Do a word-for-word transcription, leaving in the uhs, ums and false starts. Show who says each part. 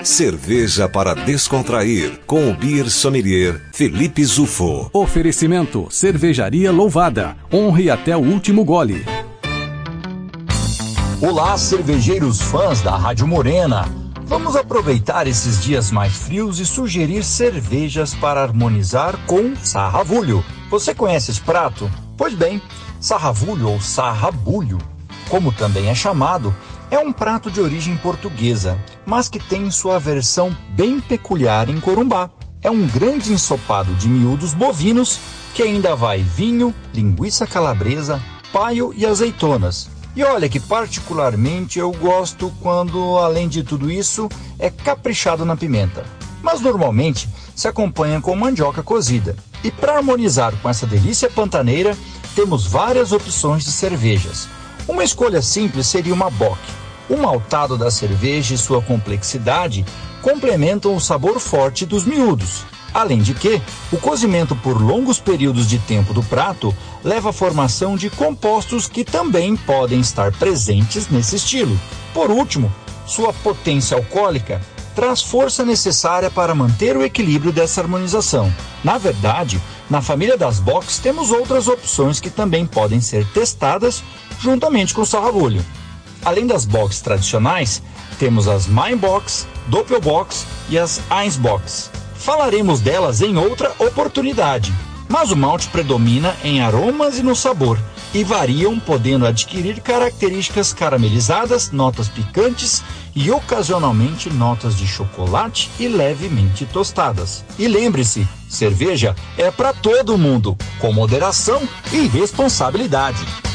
Speaker 1: Cerveja para descontrair, com o Beer Sommelier Felipe Zufo.
Speaker 2: Oferecimento, Cervejaria Louvada. Honre até o último gole.
Speaker 3: Olá, cervejeiros fãs da Rádio Morena. Vamos aproveitar esses dias mais frios e sugerir cervejas para harmonizar com sarravulho. Você conhece esse prato? Pois bem, sarravulho ou sarrabulho, como também é chamado, é um prato de origem portuguesa, mas que tem sua versão bem peculiar em Corumbá. É um grande ensopado de miúdos bovinos que ainda vai vinho, linguiça calabresa, paio e azeitonas. E olha que particularmente eu gosto quando, além de tudo isso, é caprichado na pimenta. Mas normalmente se acompanha com mandioca cozida. E para harmonizar com essa delícia pantaneira, temos várias opções de cervejas. Uma escolha simples seria uma bock. O maltado da cerveja e sua complexidade complementam o sabor forte dos miúdos. Além de que, o cozimento por longos períodos de tempo do prato leva à formação de compostos que também podem estar presentes nesse estilo. Por último, sua potência alcoólica traz força necessária para manter o equilíbrio dessa harmonização. Na verdade, na família das bocks temos outras opções que também podem ser testadas juntamente com o sarravulho. Além das bocks tradicionais, temos as Meinbox, Doppelbox e as Einsbox. Falaremos delas em outra oportunidade, mas o malte predomina em aromas e no sabor, e variam podendo adquirir características caramelizadas, notas picantes e ocasionalmente notas de chocolate e levemente tostadas. E lembre-se, cerveja é para todo mundo, com moderação e responsabilidade.